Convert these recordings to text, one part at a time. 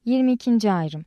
22. ayrım.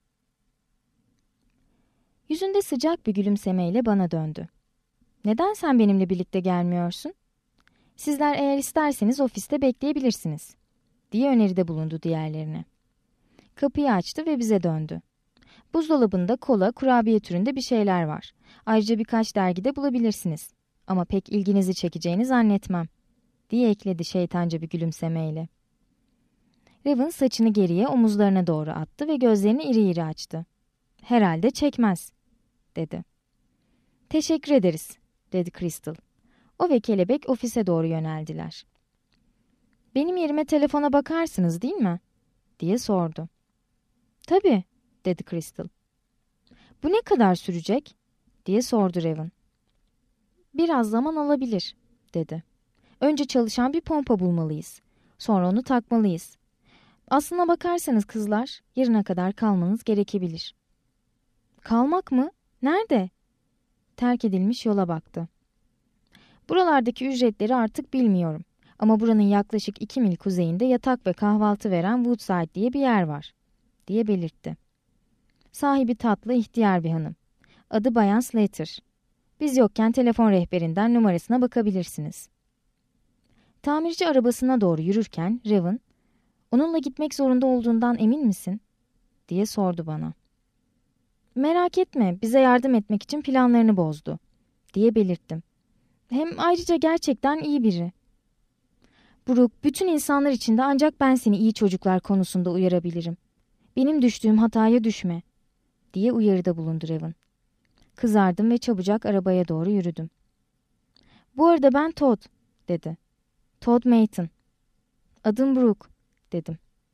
Yüzünde sıcak bir gülümsemeyle bana döndü. Neden sen benimle birlikte gelmiyorsun? Sizler eğer isterseniz ofiste bekleyebilirsiniz, diye öneride bulundu diğerlerine. Kapıyı açtı ve bize döndü. Buzdolabında kola, kurabiye türünde bir şeyler var. Ayrıca birkaç dergide bulabilirsiniz. Ama pek ilginizi çekeceğini zannetmem, diye ekledi şeytanca bir gülümsemeyle. Raven saçını geriye omuzlarına doğru attı ve gözlerini iri iri açtı. Herhalde çekmez, dedi. Teşekkür ederiz, dedi Crystal. O ve kelebek ofise doğru yöneldiler. Benim yerime telefona bakarsınız değil mi? Diye sordu. Tabii, dedi Crystal. Bu ne kadar sürecek? Diye sordu Raven. Biraz zaman alabilir, dedi. Önce çalışan bir pompa bulmalıyız. Sonra onu takmalıyız. Aslına bakarsanız kızlar, yarına kadar kalmanız gerekebilir. Kalmak mı? Nerede? Terk edilmiş yola baktı. Buralardaki ücretleri artık bilmiyorum. Ama buranın yaklaşık 2 mil kuzeyinde yatak ve kahvaltı veren Woodside diye bir yer var, diye belirtti. Sahibi tatlı, ihtiyar bir hanım. Adı Bayan Slater. Biz yokken telefon rehberinden numarasına bakabilirsiniz. Tamirci arabasına doğru yürürken Raven, onunla gitmek zorunda olduğundan emin misin? Diye sordu bana. Merak etme, bize yardım etmek için planlarını bozdu, diye belirttim. Hem ayrıca gerçekten iyi biri. Brooke, bütün insanlar içinde ancak ben seni iyi çocuklar konusunda uyarabilirim. Benim düştüğüm hataya düşme, diye uyarıda bulundu Raven. Kızardım ve çabucak arabaya doğru yürüdüm. Bu arada ben Todd, dedi. Todd Mayton. Adım Brooke, dedim.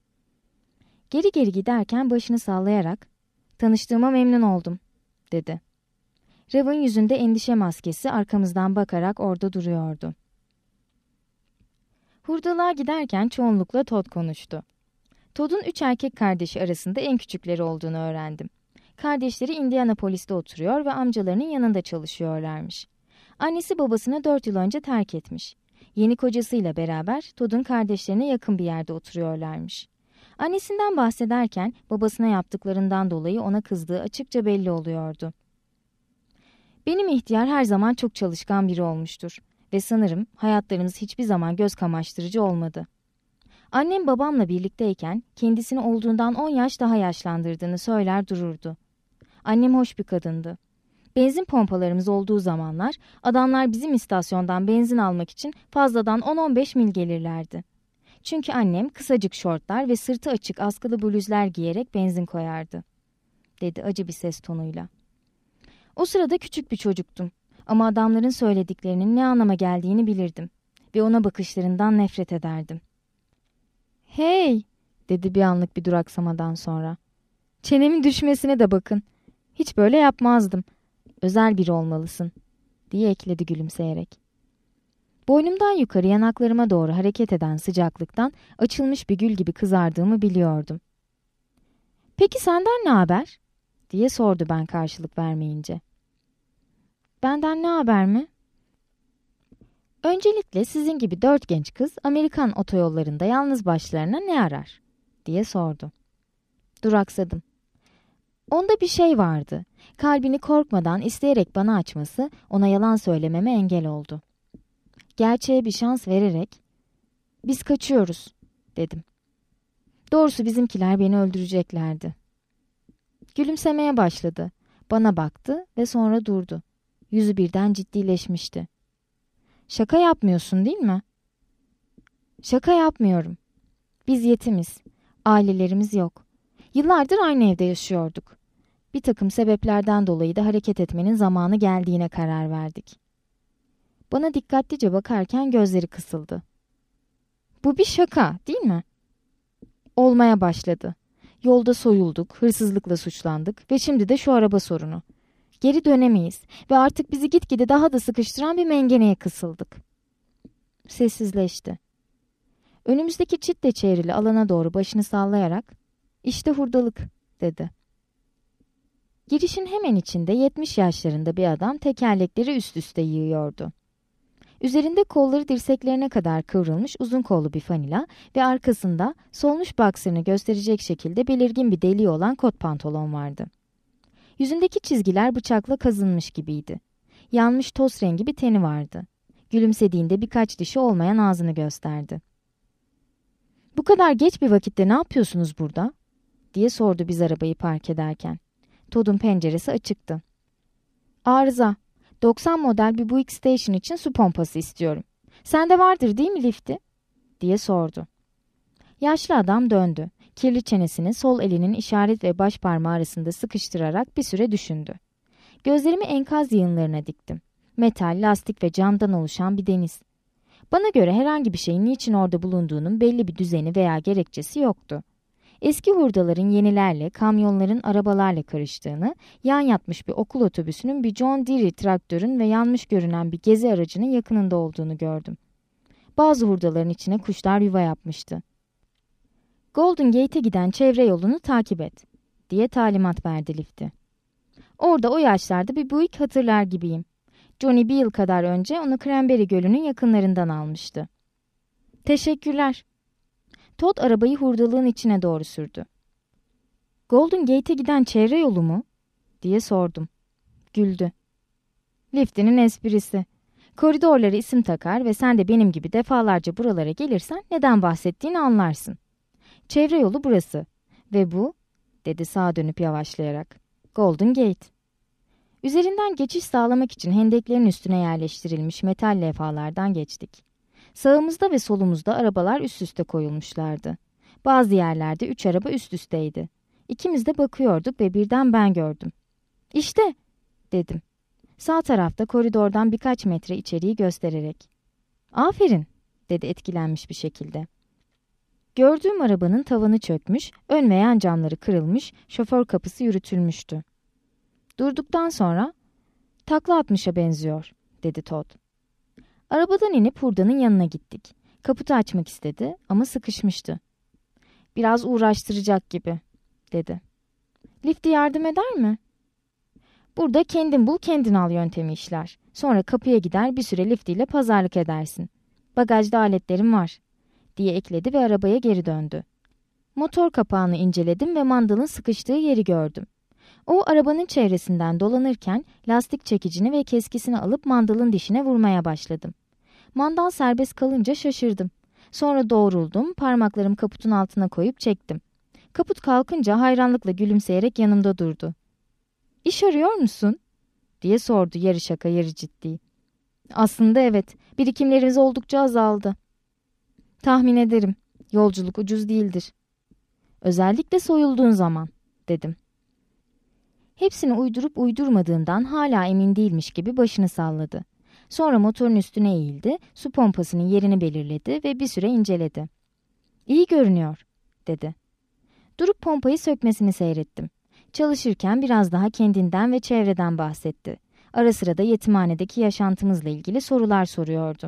Geri geri giderken başını sallayarak, tanıştığıma memnun oldum, dedi. Raven yüzünde endişe maskesi arkamızdan bakarak orada duruyordu. Hurdalığa giderken çoğunlukla Todd konuştu. Todd'un 3 erkek kardeşi arasında en küçükleri olduğunu öğrendim. Kardeşleri Indianapolis'te oturuyor ve amcalarının yanında çalışıyorlarmış. Annesi babasını 4 yıl önce terk etmiş. Yeni kocasıyla beraber Todd'un kardeşlerine yakın bir yerde oturuyorlarmış. Annesinden bahsederken babasına yaptıklarından dolayı ona kızdığı açıkça belli oluyordu. Benim ihtiyar her zaman çok çalışkan biri olmuştur ve sanırım hayatlarımız hiçbir zaman göz kamaştırıcı olmadı. Annem babamla birlikteyken kendisini olduğundan 10 yaş daha yaşlandırdığını söyler dururdu. Annem hoş bir kadındı. Benzin pompalarımız olduğu zamanlar adamlar bizim istasyondan benzin almak için fazladan 10-15 mil gelirlerdi. Çünkü annem kısacık şortlar ve sırtı açık askılı bluzlar giyerek benzin koyardı, dedi acı bir ses tonuyla. O sırada küçük bir çocuktum ama adamların söylediklerinin ne anlama geldiğini bilirdim ve ona bakışlarından nefret ederdim. Hey, dedi bir anlık bir duraksamadan sonra. Çenemin düşmesine de bakın. Hiç böyle yapmazdım. Özel biri olmalısın, diye ekledi gülümseyerek. Boynumdan yukarı yanaklarıma doğru hareket eden sıcaklıktan açılmış bir gül gibi kızardığımı biliyordum. Peki senden ne haber? Diye sordu ben karşılık vermeyince. Benden ne haber mi? Öncelikle sizin gibi 4 genç kız Amerikan otoyollarında yalnız başlarına ne arar? Diye sordu. Duraksadım. Onda bir şey vardı. Kalbini korkmadan isteyerek bana açması ona yalan söylememe engel oldu. Gerçeğe bir şans vererek, biz kaçıyoruz, dedim. Doğrusu bizimkiler beni öldüreceklerdi. Gülümsemeye başladı. Bana baktı ve sonra durdu. Yüzü birden ciddileşmişti. Şaka yapmıyorsun değil mi? Şaka yapmıyorum. Biz yetimiz. Ailelerimiz yok. Yıllardır aynı evde yaşıyorduk. Bir takım sebeplerden dolayı da hareket etmenin zamanı geldiğine karar verdik. Bana dikkatlice bakarken gözleri kısıldı. Bu bir şaka, değil mi? Olmaya başladı. Yolda soyulduk, hırsızlıkla suçlandık ve şimdi de şu araba sorunu. Geri dönemeyiz ve artık bizi gitgide daha da sıkıştıran bir mengeneye kısıldık. Sessizleşti. Önümüzdeki çitle çevrili alana doğru başını sallayarak, "İşte hurdalık," dedi. Girişin hemen içinde 70 yaşlarında bir adam tekerlekleri üst üste yığıyordu. Üzerinde kolları dirseklerine kadar kıvrılmış uzun kollu bir fanila ve arkasında solmuş boxer'ını gösterecek şekilde belirgin bir deliği olan kot pantolon vardı. Yüzündeki çizgiler bıçakla kazınmış gibiydi. Yanmış toz rengi bir teni vardı. Gülümsediğinde birkaç dişi olmayan ağzını gösterdi. "Bu kadar geç bir vakitte ne yapıyorsunuz burada?" diye sordu biz arabayı park ederken. Todd'un penceresi açıktı. "Arıza. 90 model bir Buick Station için su pompası istiyorum. Sende vardır değil mi Lifty?" diye sordu. Yaşlı adam döndü. Kirli çenesini sol elinin işaret ve baş parmağı arasında sıkıştırarak bir süre düşündü. Gözlerimi enkaz yığınlarına diktim. Metal, lastik ve camdan oluşan bir deniz. Bana göre herhangi bir şeyin niçin orada bulunduğunun belli bir düzeni veya gerekçesi yoktu. Eski hurdaların yenilerle, kamyonların arabalarla karıştığını, yan yatmış bir okul otobüsünün bir John Deere traktörün ve yanmış görünen bir gezi aracının yakınında olduğunu gördüm. Bazı hurdaların içine kuşlar yuva yapmıştı. "Golden Gate'e giden çevre yolunu takip et," diye talimat verdi Lifty. Orada o yaşlarda bir Buick hatırlar gibiyim. Johnny bir yıl kadar önce onu Cranberry Gölü'nün yakınlarından almıştı. "Teşekkürler." Todd arabayı hurdalığın içine doğru sürdü. "Golden Gate'e giden çevre yolu mu?" diye sordum. Güldü. "Lifty'nin esprisi. Koridorlara isim takar ve sen de benim gibi defalarca buralara gelirsen neden bahsettiğini anlarsın. Çevre yolu burası ve bu," dedi sağa dönüp yavaşlayarak, "Golden Gate." Üzerinden geçiş sağlamak için hendeklerin üstüne yerleştirilmiş metal levhalardan geçtik. Sağımızda ve solumuzda arabalar üst üste koyulmuşlardı. Bazı yerlerde 3 araba üst üsteydi. İkimiz de bakıyorduk ve birden ben gördüm. "İşte," dedim. Sağ tarafta koridordan birkaç metre içeriği göstererek. "Aferin," dedi etkilenmiş bir şekilde. Gördüğüm arabanın tavanı çökmüş, ön ve yan camları kırılmış, şoför kapısı yürütülmüştü. Durduktan sonra, "Takla atmışa benziyor," dedi Todd. Arabadan inip hurdanın yanına gittik. Kaputu açmak istedi ama sıkışmıştı. "Biraz uğraştıracak gibi," dedi. "Lifty yardım eder mi?" "Burada kendin bul kendin al yöntemi işler. Sonra kapıya gider bir süre Lifty ile pazarlık edersin. Bagajda aletlerim var," diye ekledi ve arabaya geri döndü. Motor kapağını inceledim ve mandalın sıkıştığı yeri gördüm. O arabanın çevresinden dolanırken lastik çekicini ve keskisini alıp mandalın dişine vurmaya başladım. Mandal serbest kalınca şaşırdım. Sonra doğruldum, parmaklarımı kaputun altına koyup çektim. Kaput kalkınca hayranlıkla gülümseyerek yanımda durdu. "İş arıyor musun?" diye sordu yarı şaka yarı ciddi. "Aslında evet, birikimlerimiz oldukça azaldı." "Tahmin ederim, yolculuk ucuz değildir." "Özellikle soyulduğun zaman," dedim. Hepsini uydurup uydurmadığından hala emin değilmiş gibi başını salladı. Sonra motorun üstüne eğildi, su pompasının yerini belirledi ve bir süre inceledi. "İyi görünüyor," dedi. Durup pompayı sökmesini seyrettim. Çalışırken biraz daha kendinden ve çevreden bahsetti. Ara sıra da yetimhanedeki yaşantımızla ilgili sorular soruyordu.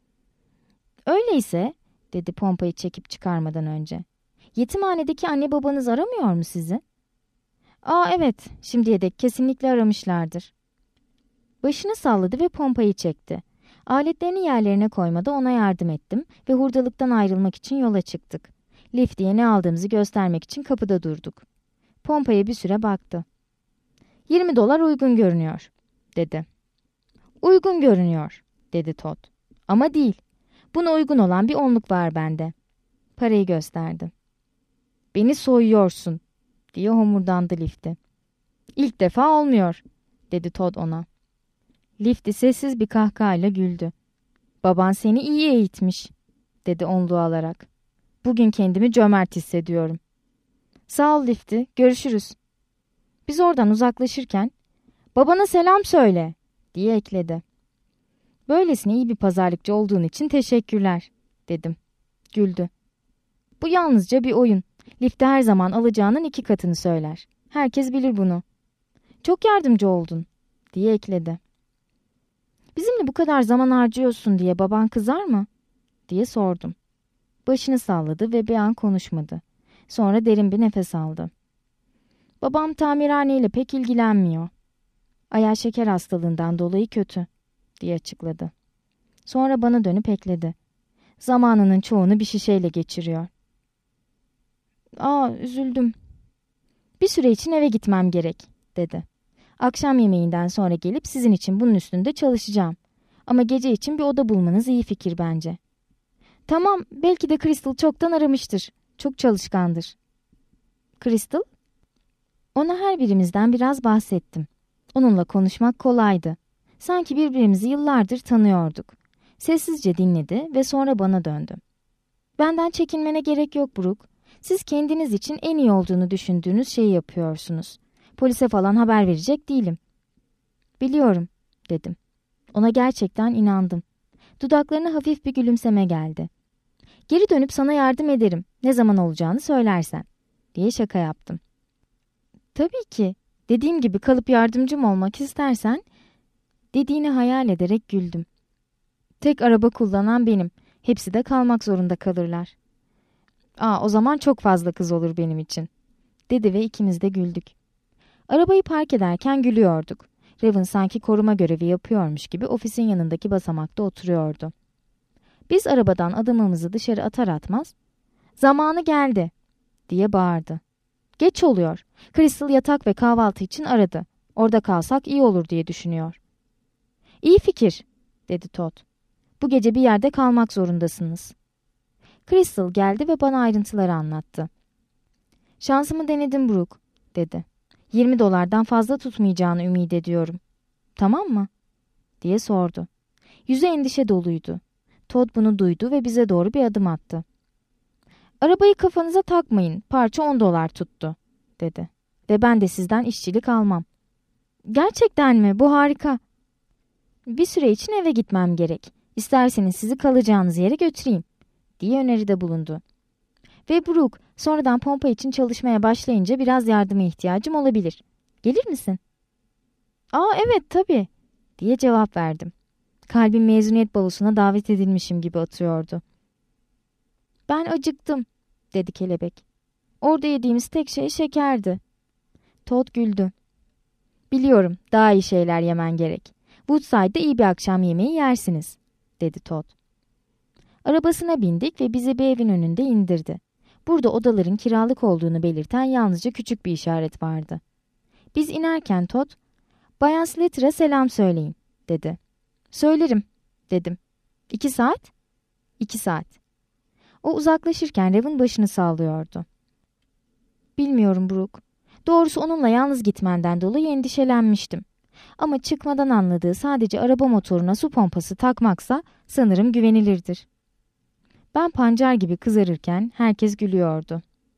"Öyleyse," dedi pompayı çekip çıkarmadan önce, "yetimhanedeki anne babanız aramıyor mu sizi?" "Aa evet, şimdiye dek kesinlikle aramışlardır." Başını salladı ve pompayı çekti. Aletlerini yerlerine koymada ona yardım ettim ve hurdalıktan ayrılmak için yola çıktık. Lifty'ye ne aldığımızı göstermek için kapıda durduk. Pompaya bir süre baktı. $20 uygun görünüyor," dedi. "Uygun görünüyor," dedi Todd. "Ama değil. Buna uygun olan bir onluk var bende." Parayı gösterdi. "Beni soyuyorsun," diye homurdandı Lifty. "İlk defa olmuyor," dedi Todd ona. Lifty sessiz bir kahkahayla güldü. "Baban seni iyi eğitmiş," dedi onluğu alarak. "Bugün kendimi cömert hissediyorum." "Sağ ol Lifty, görüşürüz." Biz oradan uzaklaşırken, "Babana selam söyle," diye ekledi. "Böylesine iyi bir pazarlıkçı olduğun için teşekkürler," dedim. Güldü. "Bu yalnızca bir oyun. Lifty her zaman alacağının 2 katını söyler. Herkes bilir bunu." "Çok yardımcı oldun," diye ekledi. "Bizimle bu kadar zaman harcıyorsun diye baban kızar mı?" diye sordum. Başını salladı ve bir an konuşmadı. Sonra derin bir nefes aldı. "Babam tamirhaneyle pek ilgilenmiyor. Ayağı şeker hastalığından dolayı kötü," diye açıkladı. Sonra bana dönüp ekledi. Zamanının çoğunu bir şişeyle geçiriyor. Üzüldüm. Bir süre için eve gitmem gerek, dedi. Akşam yemeğinden sonra gelip sizin için bunun üstünde çalışacağım. Ama gece için bir oda bulmanız iyi fikir bence. Tamam, belki de Crystal çoktan aramıştır. Çok çalışkandır. Crystal? Ona her birimizden biraz bahsettim. Onunla konuşmak kolaydı. Sanki birbirimizi yıllardır tanıyorduk. Sessizce dinledi ve sonra bana döndü. Benden çekinmene gerek yok Brooke. Siz kendiniz için en iyi olduğunu düşündüğünüz şeyi yapıyorsunuz. Polise falan haber verecek değilim. Biliyorum, dedim. Ona gerçekten inandım. Dudaklarına hafif bir gülümseme geldi. Geri dönüp sana yardım ederim. Ne zaman olacağını söylersen, diye şaka yaptım. Tabii ki. Dediğim gibi kalıp yardımcım olmak istersen, dediğini hayal ederek güldüm. Tek araba kullanan benim. Hepsi de kalmak zorunda kalırlar. O zaman çok fazla kız olur benim için, dedi ve ikimiz de güldük. Arabayı park ederken gülüyorduk. Raven sanki koruma görevi yapıyormuş gibi ofisin yanındaki basamakta oturuyordu. Biz arabadan adımımızı dışarı atar atmaz, "Zamanı geldi," diye bağırdı. "Geç oluyor. Crystal yatak ve kahvaltı için aradı. Orada kalsak iyi olur diye düşünüyor." "İyi fikir," dedi Todd. "Bu gece bir yerde kalmak zorundasınız." Crystal geldi ve bana ayrıntıları anlattı. "Şansımı denedim Brooke," dedi. $20'dan fazla tutmayacağını ümit ediyorum. "Tamam mı?" diye sordu. Yüzü endişe doluydu. Todd bunu duydu ve bize doğru bir adım attı. "Arabayı kafanıza takmayın, parça $10 tuttu," dedi. "Ve ben de sizden işçilik almam." "Gerçekten mi? Bu harika." "Bir süre için eve gitmem gerek. İsterseniz sizi kalacağınız yere götüreyim," diye öneride bulundu. "Ve Brooke, sonradan pompa için çalışmaya başlayınca biraz yardıma ihtiyacım olabilir. Gelir misin?" Evet tabii," diye cevap verdim. Kalbim mezuniyet balosuna davet edilmişim gibi atıyordu. "Ben acıktım," dedi kelebek. "Orada yediğimiz tek şey şekerdi." Todd güldü. "Biliyorum, daha iyi şeyler yemen gerek. Woodside'da iyi bir akşam yemeği yersiniz," dedi Todd. Arabasına bindik ve bizi bir evin önünde indirdi. Burada odaların kiralık olduğunu belirten yalnızca küçük bir işaret vardı. Biz inerken Todd, "Bayan Slater'a selam söyleyin," dedi. "Söylerim," dedim. "2 saat?" "2 saat." O uzaklaşırken Raven başını sallıyordu. "Bilmiyorum Brooke. Doğrusu onunla yalnız gitmenden dolayı endişelenmiştim. Ama çıkmadan anladığı sadece araba motoruna su pompası takmaksa sanırım güvenilirdir." Ben pancar gibi kızarırken herkes gülüyordu.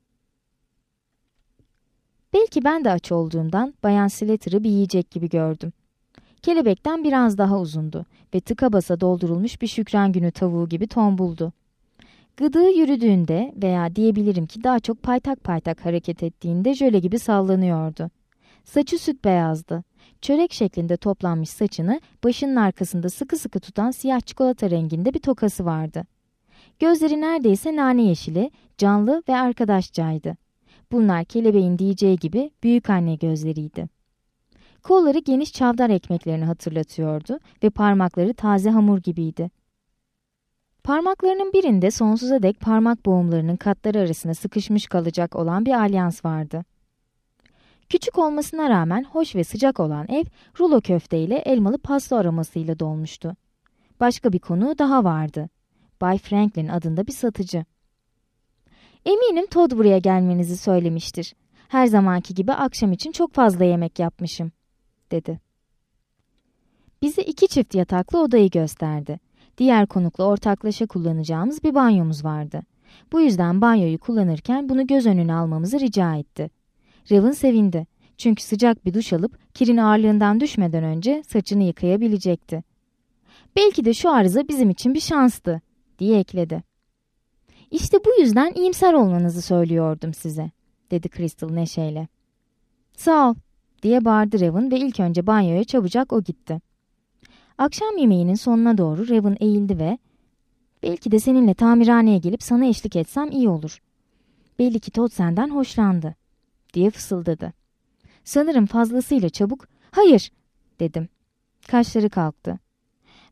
Belki ben de aç olduğumdan Bayan Slater'ı bir yiyecek gibi gördüm. Kelebekten biraz daha uzundu ve tıka basa doldurulmuş bir şükran günü tavuğu gibi tombuldu. Gıdığı yürüdüğünde veya diyebilirim ki daha çok paytak paytak hareket ettiğinde jöle gibi sallanıyordu. Saçı süt beyazdı. Çörek şeklinde toplanmış saçını başının arkasında sıkı sıkı tutan siyah çikolata renginde bir tokası vardı. Gözleri neredeyse nane yeşili, canlı ve arkadaşçaydı. Bunlar kelebeğin diyeceği gibi büyük anne gözleriydi. Kolları geniş çavdar ekmeklerini hatırlatıyordu ve parmakları taze hamur gibiydi. Parmaklarının birinde sonsuza dek parmak boğumlarının katları arasına sıkışmış kalacak olan bir alyans vardı. Küçük olmasına rağmen hoş ve sıcak olan ev rulo köfte ile elmalı pasta aromasıyla dolmuştu. Başka bir konuğu daha vardı. Bay Franklin adında bir satıcı. "Eminim Todd buraya gelmenizi söylemiştir. Her zamanki gibi akşam için çok fazla yemek yapmışım," dedi. Bize 2 çift yataklı odayı gösterdi. Diğer konukla ortaklaşa kullanacağımız bir banyomuz vardı. Bu yüzden banyoyu kullanırken bunu göz önüne almamızı rica etti. Raven sevindi. Çünkü sıcak bir duş alıp kirin ağırlığından düşmeden önce saçını yıkayabilecekti. "Belki de şu arıza bizim için bir şanstı," diye ekledi. "İşte bu yüzden iyimser olmanızı söylüyordum size," dedi Crystal neşeyle. "Sağ ol," diye bağırdı Raven ve ilk önce banyoya çabucak o gitti. Akşam yemeğinin sonuna doğru Raven eğildi ve "Belki de seninle tamirhaneye gelip sana eşlik etsem iyi olur. Belli ki Todd senden hoşlandı," diye fısıldadı. Sanırım fazlasıyla çabuk "Hayır," dedim. Kaşları kalktı.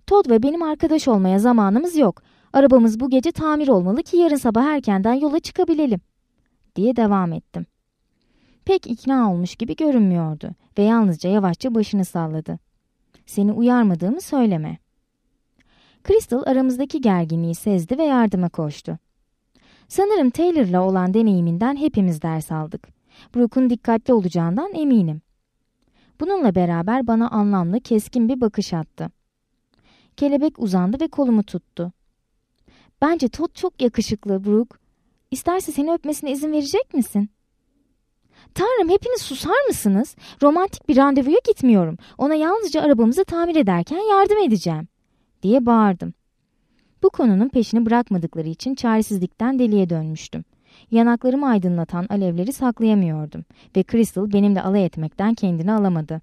Todd ve benim arkadaş olmaya zamanımız yok. Arabamız bu gece tamir olmalı ki yarın sabah erkenden yola çıkabilelim, diye devam ettim. Pek ikna olmuş gibi görünmüyordu ve yalnızca yavaşça başını salladı. Seni uyarmadığımı söyleme. Crystal aramızdaki gerginliği sezdi ve yardıma koştu. Sanırım Taylor'la olan deneyiminden hepimiz ders aldık. Brooke'un dikkatli olacağından eminim. Bununla beraber bana anlamlı, keskin bir bakış attı. Kelebek uzandı ve kolumu tuttu. Bence Todd çok yakışıklı Brooke. İsterse seni öpmesine izin verecek misin? Tanrım, hepiniz susar mısınız? Romantik bir randevuya gitmiyorum. Ona yalnızca arabamızı tamir ederken yardım edeceğim, diye bağırdım. Bu konunun peşini bırakmadıkları için çaresizlikten deliye dönmüştüm. Yanaklarımı aydınlatan alevleri saklayamıyordum ve Crystal benimle alay etmekten kendini alamadı.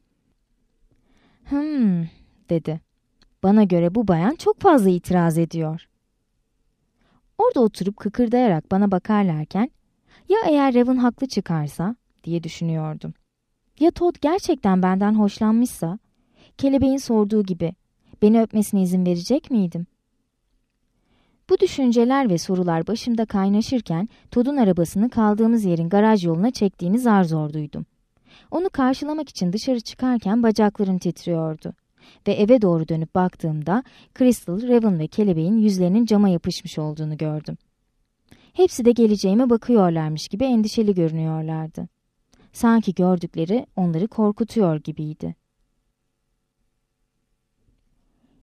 Dedi. Bana göre bu bayan çok fazla itiraz ediyor. Orada oturup kıkırdayarak bana bakarlarken, ya eğer Raven haklı çıkarsa diye düşünüyordum. Ya Todd gerçekten benden hoşlanmışsa, kelebeğin sorduğu gibi beni öpmesine izin verecek miydim? Bu düşünceler ve sorular başımda kaynaşırken Todd'un arabasını kaldığımız yerin garaj yoluna çektiğini zar zor duydum. Onu karşılamak için dışarı çıkarken bacaklarım titriyordu. Ve eve doğru dönüp baktığımda Crystal, Raven ve kelebeğin yüzlerinin cama yapışmış olduğunu gördüm. Hepsi de geleceğime bakıyorlarmış gibi endişeli görünüyorlardı. Sanki gördükleri onları korkutuyor gibiydi.